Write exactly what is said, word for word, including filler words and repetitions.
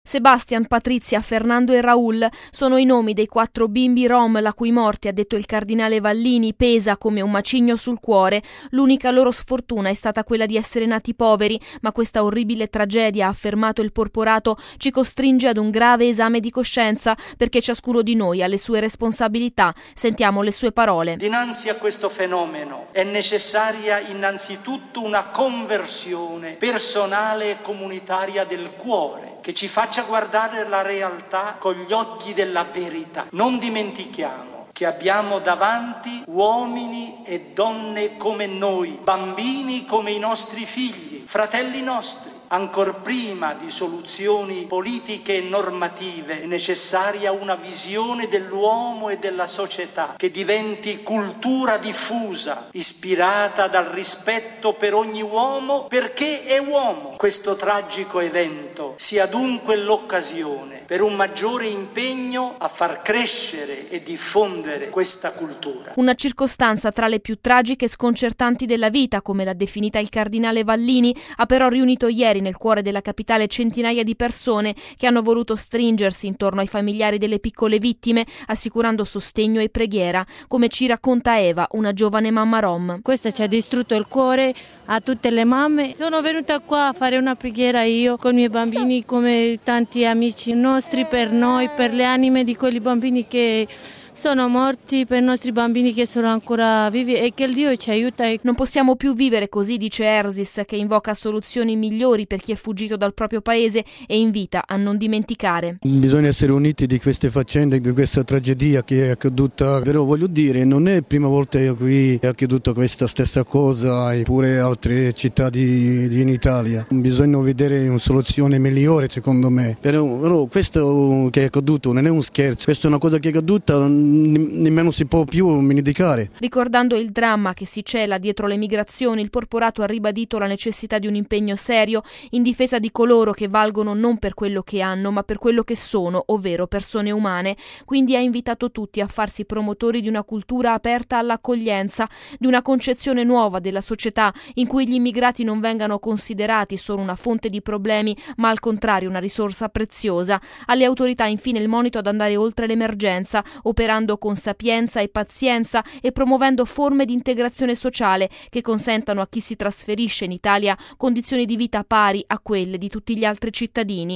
Sebastian, Patrizia, Fernando e Raul sono i nomi dei quattro bimbi rom la cui morte, ha detto il cardinale Vallini, pesa come un macigno sul cuore. L'unica loro sfortuna è stata quella di essere nati poveri, ma questa orribile tragedia, ha affermato il porporato, ci costringe ad un grave esame di coscienza, perché ciascuno di noi ha le sue responsabilità. Sentiamo le sue parole. Dinanzi a questo fenomeno è necessaria innanzitutto una conversione personale e comunitaria del cuore, che ci faccia guardare la realtà con gli occhi della verità. Non dimentichiamo che abbiamo davanti uomini e donne come noi, bambini come i nostri figli, fratelli nostri. Ancor prima di soluzioni politiche e normative è necessaria una visione dell'uomo e della società che diventi cultura diffusa, ispirata dal rispetto per ogni uomo perché è uomo. Questo tragico evento sia dunque l'occasione per un maggiore impegno a far crescere e diffondere questa cultura. Una circostanza tra le più tragiche e sconcertanti della vita, come l'ha definita il cardinale Vallini, ha però riunito ieri nel cuore della capitale centinaia di persone che hanno voluto stringersi intorno ai familiari delle piccole vittime, assicurando sostegno e preghiera, come ci racconta Eva, una giovane mamma rom. Questo ci ha distrutto il cuore a tutte le mamme. Sono venuta qua a fare una preghiera io con i miei bambini, come tanti amici nostri, per noi, per le anime di quei bambini che sono morti, per i nostri bambini che sono ancora vivi, e che il Dio ci aiuta. Non possiamo più vivere così, dice Ersis, che invoca soluzioni migliori per chi è fuggito dal proprio paese e invita a non dimenticare. Bisogna essere uniti di queste faccende, di questa tragedia che è accaduta, però voglio dire, non è la prima volta che qui è accaduta questa stessa cosa, eppure altre città di, di in Italia. Bisogna vedere una soluzione migliore, secondo me. Però, però questo che è accaduto non è un scherzo, questa è una cosa che è accaduta, nemmeno si può più dimenticare. Ricordando il dramma che si cela dietro le migrazioni, il porporato ha ribadito la necessità di un impegno serio in difesa di coloro che valgono non per quello che hanno, ma per quello che sono, ovvero persone umane. Quindi ha invitato tutti a farsi promotori di una cultura aperta all'accoglienza, di una concezione nuova della società in cui gli immigrati non vengano considerati solo una fonte di problemi, ma al contrario una risorsa preziosa. Alle autorità infine il monito ad andare oltre l'emergenza, operando con sapienza e pazienza e promuovendo forme di integrazione sociale che consentano a chi si trasferisce in Italia condizioni di vita pari a quelle di tutti gli altri cittadini.